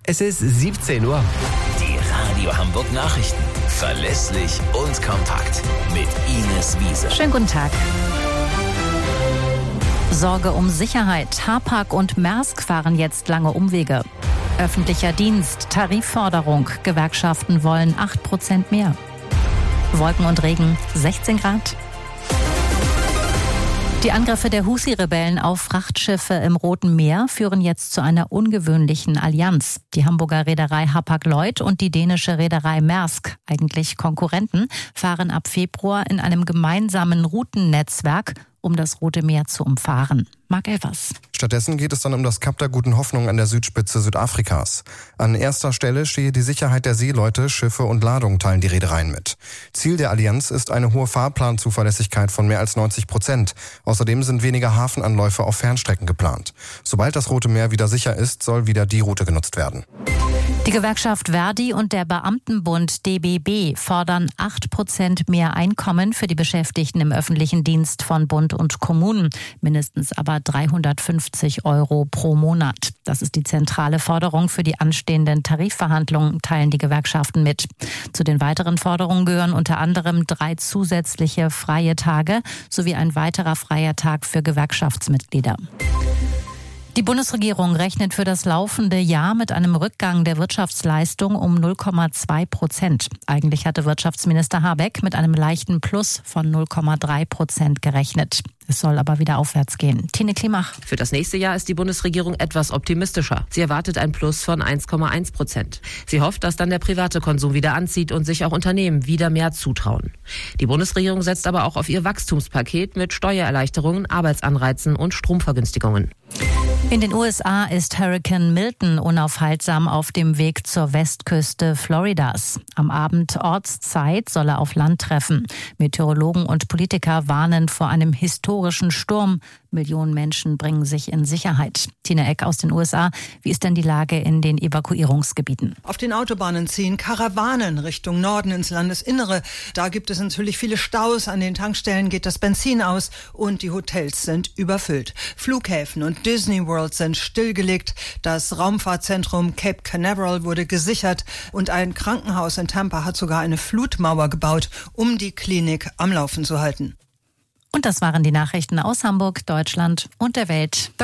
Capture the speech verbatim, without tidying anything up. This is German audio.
Es ist siebzehn Uhr. Die Radio Hamburg Nachrichten. Verlässlich und kompakt. Mit Ines Wiese. Schönen guten Tag. Sorge um Sicherheit. Hapag und Maersk fahren jetzt lange Umwege. Öffentlicher Dienst, Tarifforderung. Gewerkschaften wollen acht Prozent mehr. Wolken und Regen, sechzehn Grad. Die Angriffe der Houthi-Rebellen auf Frachtschiffe im Roten Meer führen jetzt zu einer ungewöhnlichen Allianz. Die Hamburger Reederei Hapag-Lloyd und die dänische Reederei Maersk, eigentlich Konkurrenten, fahren ab Februar in einem gemeinsamen Routennetzwerk, um das Rote Meer zu umfahren. Marc Elvers. Stattdessen geht es dann um das Kap der Guten Hoffnung an der Südspitze Südafrikas. An erster Stelle stehe die Sicherheit der Seeleute, Schiffe und Ladung, teilen die Reedereien mit. Ziel der Allianz ist eine hohe Fahrplanzuverlässigkeit von mehr als neunzig Prozent. Außerdem sind weniger Hafenanläufe auf Fernstrecken geplant. Sobald das Rote Meer wieder sicher ist, soll wieder die Route genutzt werden. Die Gewerkschaft Verdi und der Beamtenbund D B B fordern acht Prozent mehr Einkommen für die Beschäftigten im öffentlichen Dienst von Bund und Kommunen. Mindestens aber dreihundertfünfzig Euro pro Monat. Das ist die zentrale Forderung für die anstehenden Tarifverhandlungen, teilen die Gewerkschaften mit. Zu den weiteren Forderungen gehören unter anderem drei zusätzliche freie Tage sowie ein weiterer freier Tag für Gewerkschaftsmitglieder. Die Bundesregierung rechnet für das laufende Jahr mit einem Rückgang der Wirtschaftsleistung um null Komma zwei Prozent. Eigentlich hatte Wirtschaftsminister Habeck mit einem leichten Plus von null Komma drei Prozent gerechnet. Es soll aber wieder aufwärts gehen. Tine Klimach. Für das nächste Jahr ist die Bundesregierung etwas optimistischer. Sie erwartet ein Plus von eins Komma eins Prozent. Sie hofft, dass dann der private Konsum wieder anzieht und sich auch Unternehmen wieder mehr zutrauen. Die Bundesregierung setzt aber auch auf ihr Wachstumspaket mit Steuererleichterungen, Arbeitsanreizen und Stromvergünstigungen. In den U S A ist Hurrikan Milton unaufhaltsam auf dem Weg zur Westküste Floridas. Am Abend Ortszeit soll er auf Land treffen. Meteorologen und Politiker warnen vor einem historischen Sturm. Millionen Menschen bringen sich in Sicherheit. Tina Eck aus den U S A. Wie ist denn die Lage in den Evakuierungsgebieten? Auf den Autobahnen ziehen Karawanen Richtung Norden ins Landesinnere. Da gibt es natürlich viele Staus. An den Tankstellen geht das Benzin aus und die Hotels sind überfüllt. Flughäfen und Disney World sind stillgelegt. Das Raumfahrtzentrum Cape Canaveral wurde gesichert und ein Krankenhaus in Tampa hat sogar eine Flutmauer gebaut, um die Klinik am Laufen zu halten. Und das waren die Nachrichten aus Hamburg, Deutschland und der Welt.